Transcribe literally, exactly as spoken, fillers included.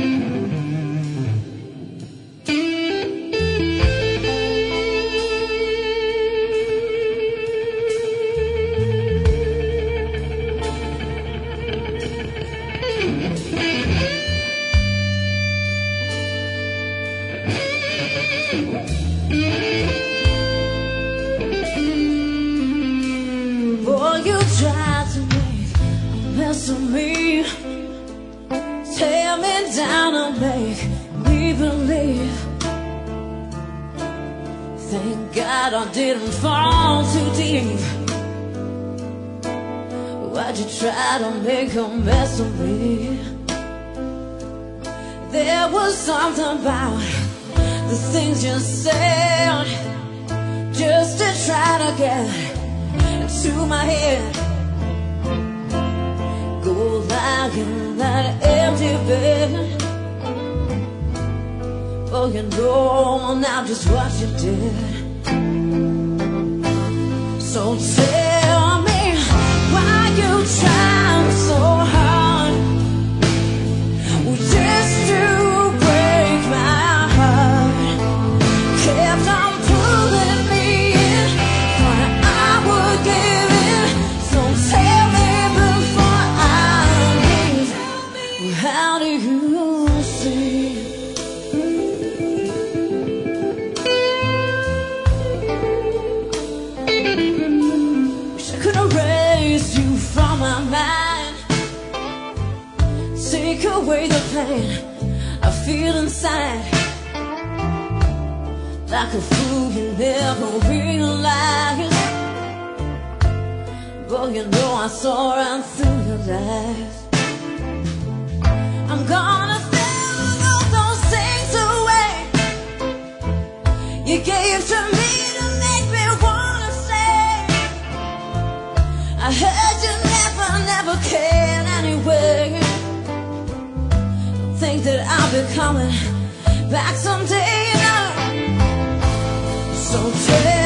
Boy, you tried to make a mess of me, tear me down and make me believe. Thank God I didn't fall too deep. Why'd you try to make a mess of me? There was something about the things you said, just to try to get into my head. Go lying in that empty bed. Oh, you know now just what you did. So tell me why you trying so hard, just to break my heart. Kept on pulling me in, thought I would give in. So tell me before I leave, how do you see? Wish I could erase you from my mind, take away the pain I feel inside. Like a fool you never realized. But you know I saw right through your lies. I'm gonna throw all those things away you gave to me to make me wanna stay. I heard you never, never cared anyway. Think that I'll be coming back someday now. So tell